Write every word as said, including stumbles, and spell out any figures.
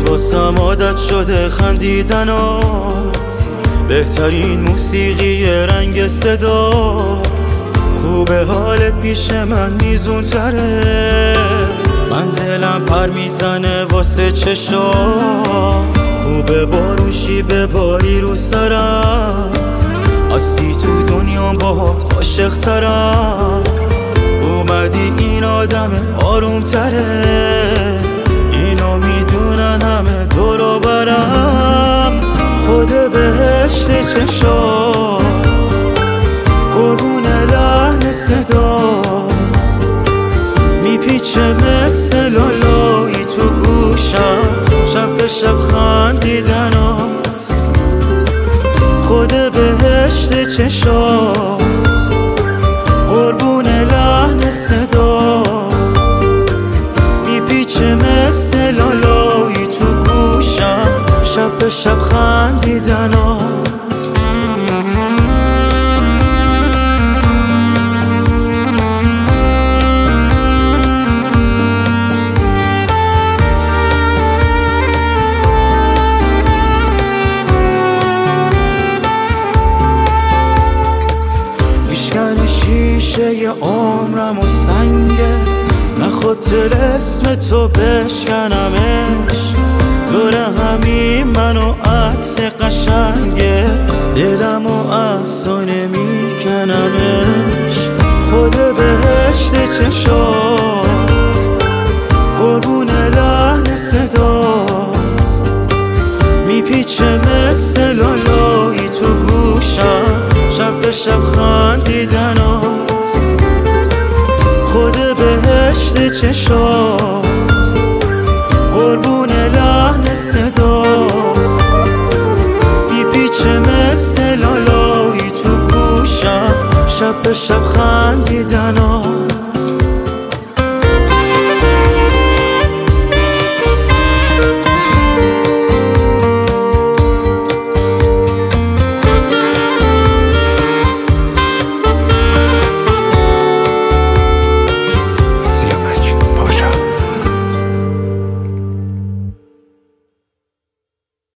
واسم عادت شده خندیدنات، بهترین موسیقی رنگ صدات. خوبه حالت پیش من میزون تره، من دلم پر میزنه واسه چشا. خوبه بارون شیبه باری رو سرم، هستی تو دنیا باهات عاشق ترم. اومدی این آدم آروم تره، اینا میدونن همه دورو برم. خود بهشت چشات، قربون لحن صدات، میپیچه مثل لالایی تو گوشم، شب به شب خندیدنات. خود بهشت چشات، قربون لحن صدات، میپیچه مثل لالایی تو گوشم، شب به شب خندیدنات. شیشه ی عمرم و سنگت، نخواد اسم تو بشکنمش. دور همین من و عکس قشنگه، دلم و از تو نمیکنمش. خود بهشت چشات، قربون لحن صدات، میپیچه مثل لالایی تو گوشم، شب به شب خندیدنات. خود بهشت چشات، قربون لحن صدات، میپیچه مثل لالایی تو گوشم، شب به شب خندیدنات.